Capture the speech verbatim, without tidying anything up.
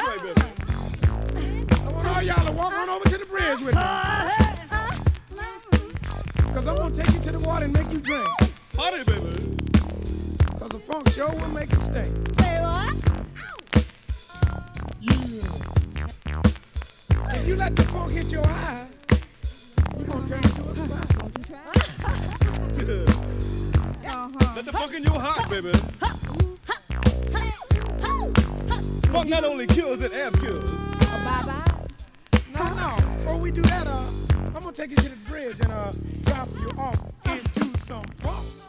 way, baby. I want all y'all to walk on over to the bridge with me. Cause I'm gonna take you to the water and make you drink. Party, baby. Cause the funk sure will make you stink. Say what? Yeah. If you let the funk hit your eye, we're gonna turn into a spot. Uh-huh. Let the funk in your heart, baby. Funk not only kills, it amp kills. Oh, bye-bye. No, no. Before we do that, uh, I'm gonna take you to the bridge and uh, drop you off into some funk.